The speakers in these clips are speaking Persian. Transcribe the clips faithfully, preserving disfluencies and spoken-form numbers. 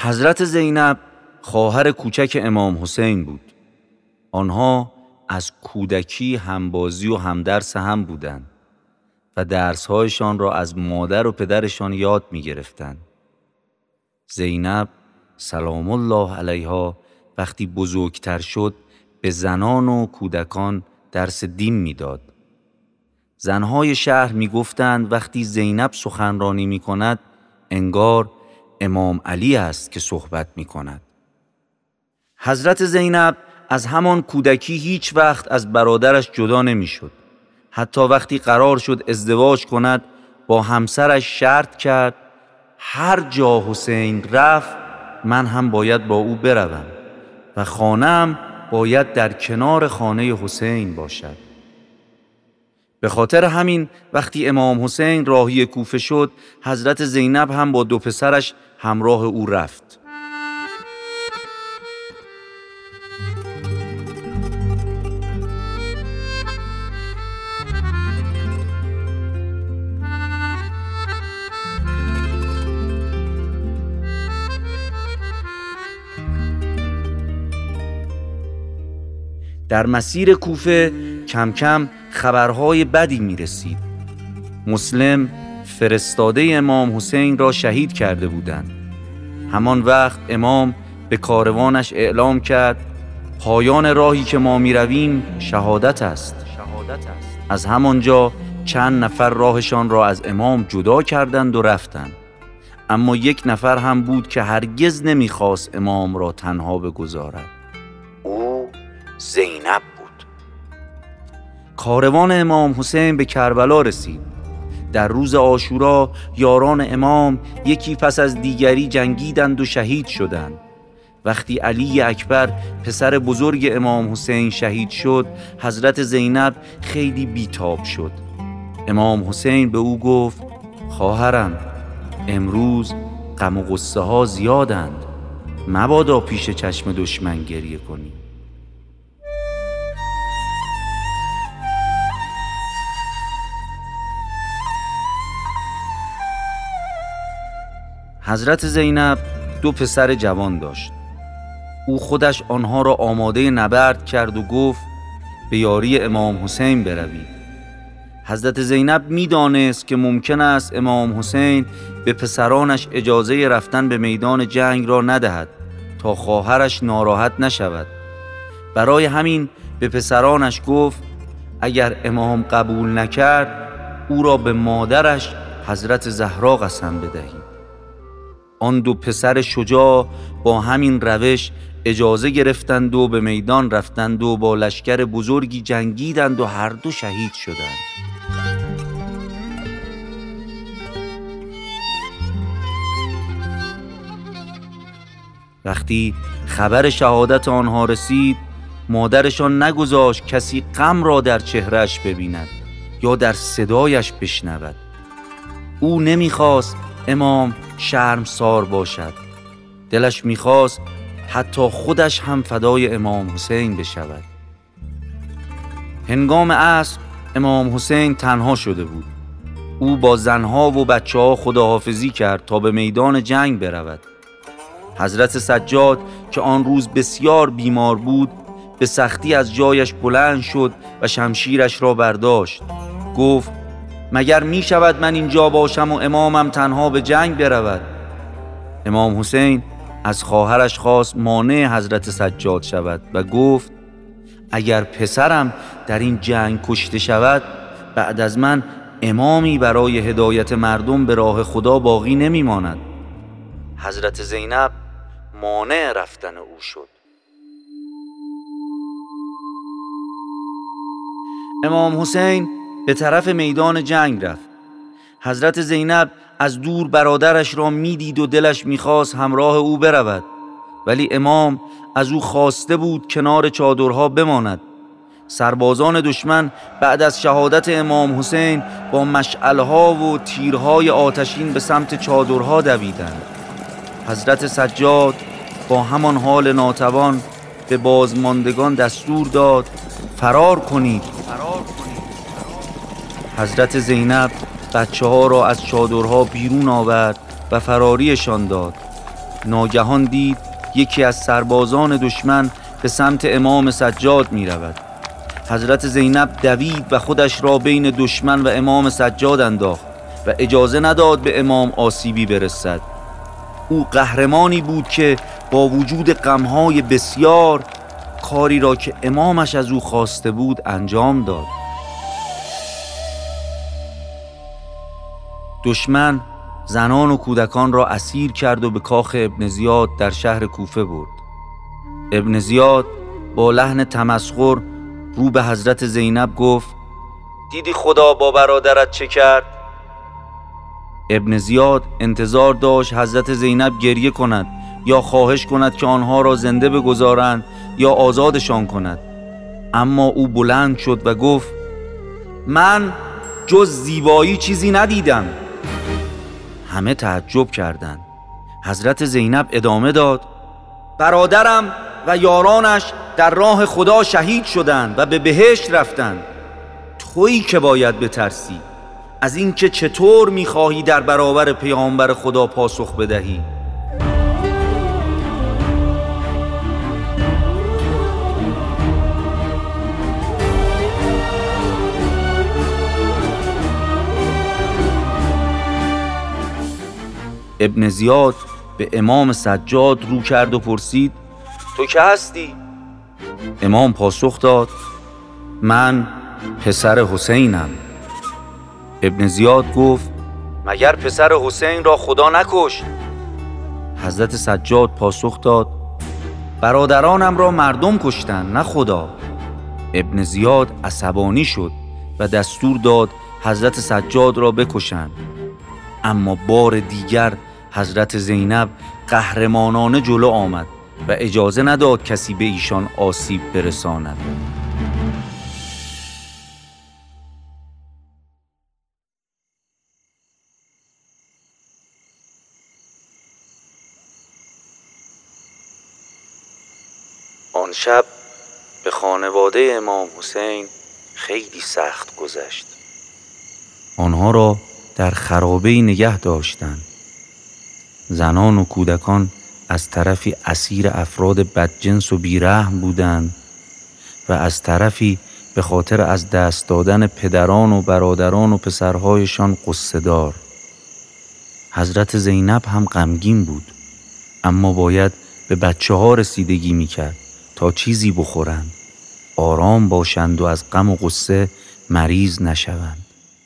حضرت زینب خواهر کوچک امام حسین بود. آنها از کودکی همبازی و همدرس هم بودند و درسهایشان را از مادر و پدرشان یاد می گرفتند. زینب سلام الله علیها وقتی بزرگتر شد به زنان و کودکان درس دین می داد. زنهای شهر می گفتند وقتی زینب سخنرانی می کند انگار امام علی است که صحبت می کند. حضرت زینب از همان کودکی هیچ وقت از برادرش جدا نمی شد. حتی وقتی قرار شد ازدواج کند با همسرش شرط کرد هر جا حسین رفت من هم باید با او بروم و خانه‌ام باید در کنار خانه حسین باشد. به خاطر همین وقتی امام حسین راهی کوفه شد حضرت زینب هم با دو پسرش همراه او رفت. در مسیر کوفه کم کم خبرهای بدی می رسید. مسلم فرستاده امام حسین را شهید کرده بودند. همان وقت امام به کاروانش اعلام کرد پایان راهی که ما می رویم شهادت است. از همانجا چند نفر راهشان را از امام جدا کردند و رفتند. اما یک نفر هم بود که هرگز نمی خواست امام را تنها بگذارد. او زینب بود. کاروان امام حسین به کربلا رسید. در روز عاشورا یاران امام یکی پس از دیگری جنگیدند و شهید شدند. وقتی علی اکبر پسر بزرگ امام حسین شهید شد حضرت زینب خیلی بیتاب شد. امام حسین به او گفت خواهرم امروز غم و غصه ها زیادند، مبادا پیش چشم دشمن گریه کنی. حضرت زینب دو پسر جوان داشت. او خودش آنها را آماده نبرد کرد و گفت به یاری امام حسین بروید. حضرت زینب می دانست که ممکن است امام حسین به پسرانش اجازه رفتن به میدان جنگ را ندهد تا خواهرش ناراحت نشود. برای همین به پسرانش گفت اگر امام قبول نکرد او را به مادرش حضرت زهرا قسم بدهید. آن دو پسر شجاع با همین روش اجازه گرفتند و به میدان رفتند و با لشکر بزرگی جنگیدند و هر دو شهید شدند. وقتی خبر شهادت آنها رسید مادرشان نگذاشت کسی غم را در چهرهش ببیند یا در صدایش بشنود. او نمیخواست امام شرمسار باشد. دلش میخواست حتی خودش هم فدای امام حسین بشود. هنگام عصر امام حسین تنها شده بود. او با زنها و بچه ها خداحافظی کرد تا به میدان جنگ برود. حضرت سجاد که آن روز بسیار بیمار بود به سختی از جایش بلند شد و شمشیرش را برداشت. گفت مگر می شود من اینجا باشم و امامم تنها به جنگ برود؟ امام حسین از خواهرش خواست مانع حضرت سجاد شود و گفت اگر پسرم در این جنگ کشته شود بعد از من امامی برای هدایت مردم به راه خدا باقی نمی ماند. حضرت زینب مانع رفتن او شد. امام حسین به طرف میدان جنگ رفت. حضرت زینب از دور برادرش را میدید و دلش میخواست همراه او برود، ولی امام از او خواسته بود کنار چادرها بماند. سربازان دشمن بعد از شهادت امام حسین با مشعلها و تیرهای آتشین به سمت چادرها دویدند. حضرت سجاد با همان حال ناتوان به بازماندگان دستور داد فرار کنید. حضرت زینب بچه ها را از چادرها بیرون آورد و فراریشان داد. ناگهان دید یکی از سربازان دشمن به سمت امام سجاد می رود. حضرت زینب دوید و خودش را بین دشمن و امام سجاد انداخت و اجازه نداد به امام آسیبی برسد. او قهرمانی بود که با وجود غمهای بسیار کاری را که امامش از او خواسته بود انجام داد. دشمن زنان و کودکان را اسیر کرد و به کاخ ابن زیاد در شهر کوفه برد. ابن زیاد با لحن تمسخر رو به حضرت زینب گفت: دیدی خدا با برادرت چه کرد؟ ابن زیاد انتظار داشت حضرت زینب گریه کند یا خواهش کند که آنها را زنده بگذارند یا آزادشان کند، اما او بلند شد و گفت: من جز زیبایی چیزی ندیدم. همه تعجب کردند. حضرت زینب ادامه داد: برادرم و یارانش در راه خدا شهید شدند و به بهشت رفتند. تویی که باید بترسی از اینکه چطور می‌خواهی در برابر پیامبر خدا پاسخ بدهی. ابن زیاد به امام سجاد رو کرد و پرسید: تو که هستی؟ امام پاسخ داد: من پسر حسینم. ابن زیاد گفت: مگر پسر حسین را خدا نکشت؟ حضرت سجاد پاسخ داد: برادرانم را مردم کشتند نه خدا. ابن زیاد عصبانی شد و دستور داد حضرت سجاد را بکشند، اما بار دیگر حضرت زینب قهرمانانه جلو آمد و اجازه نداد کسی به ایشان آسیب برساند. آن شب به خانواده امام حسین خیلی سخت گذشت. آنها را در خرابه‌ای نگه داشتند. زنان و کودکان از طرفی اسیر افراد بدجنس و بیرحم بودند و از طرفی به خاطر از دست دادن پدران و برادران و پسرهایشان قصه دار. حضرت زینب هم غمگین بود، اما باید به بچه ها رسیدگی میکرد تا چیزی بخورند، آرام باشند و از غم و غصه مریض نشوند.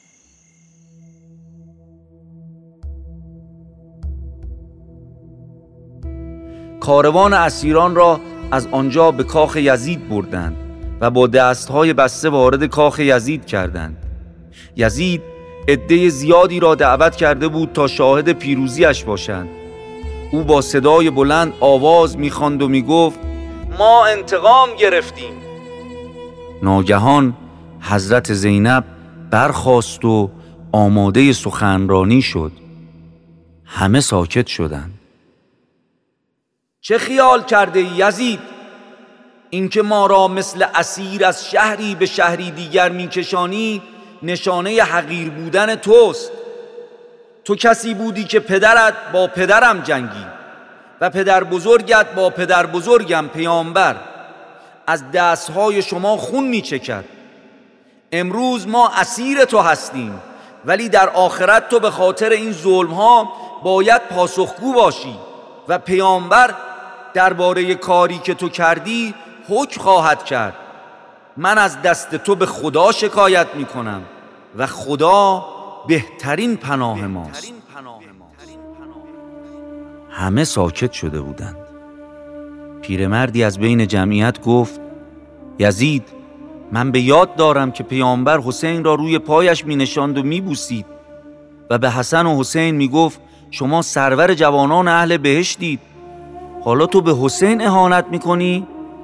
کاروان اسیران را از آنجا به کاخ یزید بردند و با دستهای بسته وارد کاخ یزید کردند. یزید عده زیادی را دعوت کرده بود تا شاهد پیروزیش باشند. او با صدای بلند آواز می‌خواند و می‌گفت: ما انتقام گرفتیم. ناگهان حضرت زینب برخاست و آماده سخنرانی شد. همه ساکت شدند. چه خیال کرده یزید؟ اینکه ما را مثل اسیر از شهری به شهری دیگر میکشانی نشانه حقیر بودن توست. تو کسی بودی که پدرت با پدرم جنگید و پدر بزرگت با پدر بزرگم پیامبر از دستهای شما خون میچکد. امروز ما اسیر تو هستیم، ولی در آخرت تو به خاطر این ظلمها باید پاسخگو باشی و پیامبر درباره کاری که تو کردی حکم خواهد کرد. من از دست تو به خدا شکایت میکنم و خدا بهترین پناه ماست. همه ساکت شده بودند. پیرمردی از بین جمعیت گفت: یزید، من به یاد دارم که پیامبر حسین را روی پایش می نشاند و می بوسید و به حسن و حسین می گفت شما سرور جوانان اهل بهشتید. حالا تو به حسین اهانت می کنی؟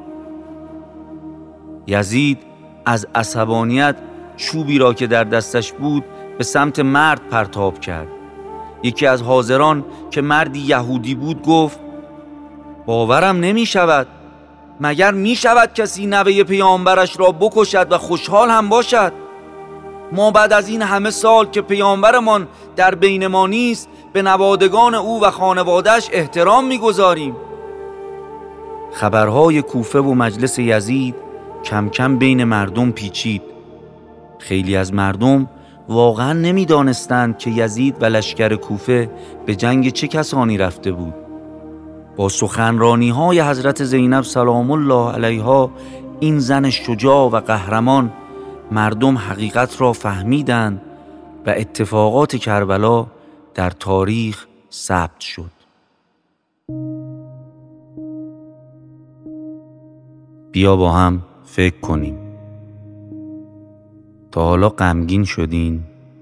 یزید از عصبانیت چوبی را که در دستش بود به سمت مرد پرتاب کرد. یکی از حاضران که مردی یهودی بود گفت: باورم نمی شود. مگر می شود کسی نوه پیامبرش را بکشد و خوشحال هم باشد؟ ما بعد از این همه سال که پیامبرمان در بین ما نیست به نوادگان او و خانواده‌اش احترام می‌گذاریم. خبرهای کوفه و مجلس یزید کم کم بین مردم پیچید. خیلی از مردم واقعا نمی‌دانستند که یزید و لشکر کوفه به جنگ چه کسانی رفته بود. با سخنرانی‌های حضرت زینب سلام الله علیها، این زن شجاع و قهرمان، مردم حقیقت را فهمیدند و اتفاقات کربلا در تاریخ ثبت شد. بیا با هم فکر کنیم. تا حالا غمگین شدین؟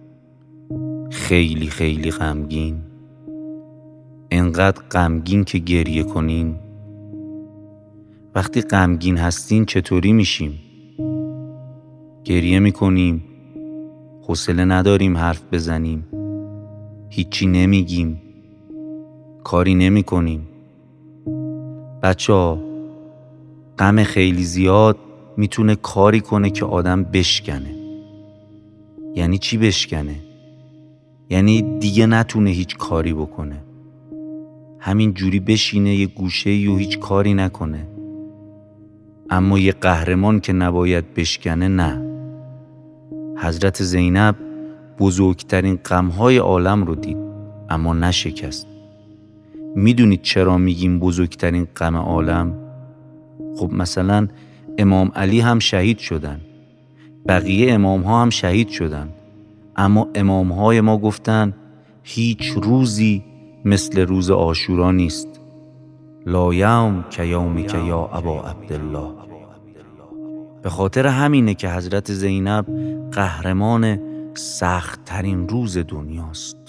خیلی خیلی غمگین؟ انقدر غمگین که گریه کنین؟ وقتی غمگین هستین چطوری میشیم؟ گریه میکنیم، حوصله نداریم حرف بزنیم، هیچی نمیگیم، کاری نمیکنیم. بچه‌ها، غم خیلی زیاد میتونه کاری کنه که آدم بشکنه. یعنی چی بشکنه؟ یعنی دیگه نتونه هیچ کاری بکنه، همین جوری بشینه یه گوشه‌ای و هیچ کاری نکنه. اما یه قهرمان که نباید بشکنه نه. حضرت زینب بزرگترین غم‌های عالم رو دید اما نشکست. میدونید چرا میگیم بزرگترین غم عالم؟ خب مثلا امام علی هم شهید شدن، بقیه امام ها هم شهید شدن، اما امام های ما گفتن هیچ روزی مثل روز عاشورا نیست. لا یوم که یومک یا ابا عبدالله. به خاطر همینه که حضرت زینب قهرمان سخت ترین روز دنیاست.